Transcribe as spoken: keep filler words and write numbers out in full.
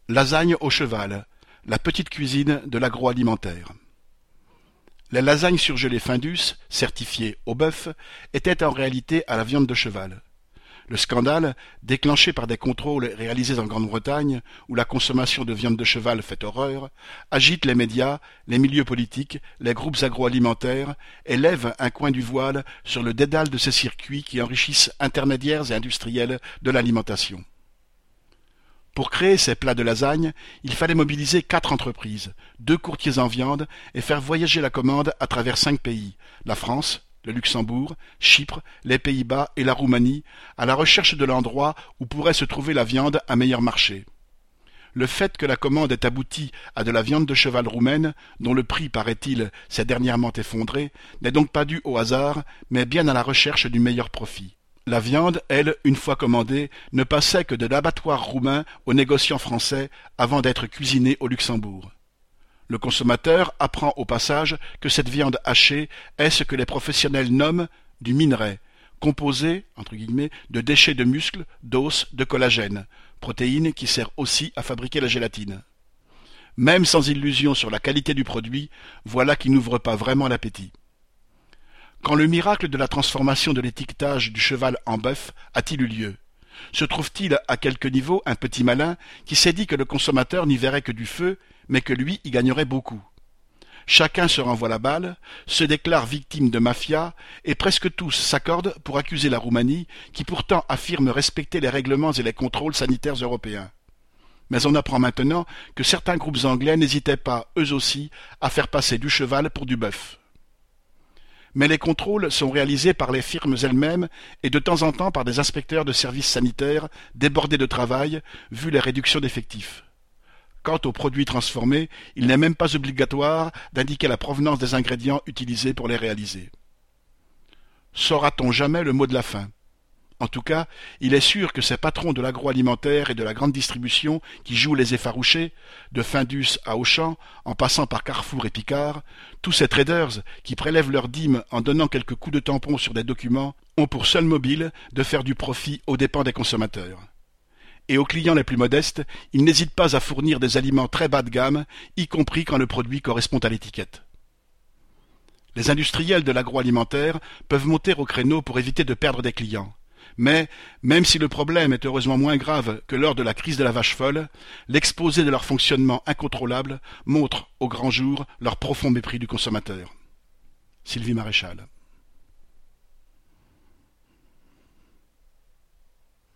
Lasagne au cheval, la petite cuisine de l'agroalimentaire. Les lasagnes surgelées Findus, certifiées au bœuf, étaient en réalité à la viande de cheval. Le scandale, déclenché par des contrôles réalisés en Grande-Bretagne, où la consommation de viande de cheval fait horreur, agite les médias, les milieux politiques, les groupes agroalimentaires et lève un coin du voile sur le dédale de ces circuits qui enrichissent intermédiaires et industriels de l'alimentation. Pour créer ces plats de lasagne, il fallait mobiliser quatre entreprises, deux courtiers en viande et faire voyager la commande à travers cinq pays, la France, le Luxembourg, Chypre, les Pays-Bas et la Roumanie, à la recherche de l'endroit où pourrait se trouver la viande à meilleur marché. Le fait que la commande ait abouti à de la viande de cheval roumaine, dont le prix, paraît-il, s'est dernièrement effondré, n'est donc pas dû au hasard, mais bien à la recherche du meilleur profit. La viande, elle, une fois commandée, ne passait que de l'abattoir roumain aux négociants français avant d'être cuisinée au Luxembourg. Le consommateur apprend au passage que cette viande hachée est ce que les professionnels nomment du minerai, composé, entre guillemets, de déchets de muscles, d'os, de collagène, protéine qui sert aussi à fabriquer la gélatine. Même sans illusion sur la qualité du produit, voilà qui n'ouvre pas vraiment l'appétit. Quand le miracle de la transformation de l'étiquetage du cheval en bœuf a-t-il eu lieu? Se trouve-t-il à quelque niveau un petit malin qui s'est dit que le consommateur n'y verrait que du feu, mais que lui y gagnerait beaucoup? Chacun se renvoie la balle, se déclare victime de mafia, et presque tous s'accordent pour accuser la Roumanie, qui pourtant affirme respecter les règlements et les contrôles sanitaires européens. Mais on apprend maintenant que certains groupes anglais n'hésitaient pas, eux aussi, à faire passer du cheval pour du bœuf. Mais les contrôles sont réalisés par les firmes elles-mêmes et de temps en temps par des inspecteurs de services sanitaires débordés de travail, vu les réductions d'effectifs. Quant aux produits transformés, il n'est même pas obligatoire d'indiquer la provenance des ingrédients utilisés pour les réaliser. Saura-t-on jamais le mot de la fin? En tout cas, il est sûr que ces patrons de l'agroalimentaire et de la grande distribution qui jouent les effarouchés, de Findus à Auchan, en passant par Carrefour et Picard, tous ces traders qui prélèvent leurs dîmes en donnant quelques coups de tampon sur des documents, ont pour seul mobile de faire du profit aux dépens des consommateurs. Et aux clients les plus modestes, ils n'hésitent pas à fournir des aliments très bas de gamme, y compris quand le produit correspond à l'étiquette. Les industriels de l'agroalimentaire peuvent monter au créneau pour éviter de perdre des clients. Mais, même si le problème est heureusement moins grave que lors de la crise de la vache folle, l'exposé de leur fonctionnement incontrôlable montre au grand jour leur profond mépris du consommateur. Sylvie Maréchal.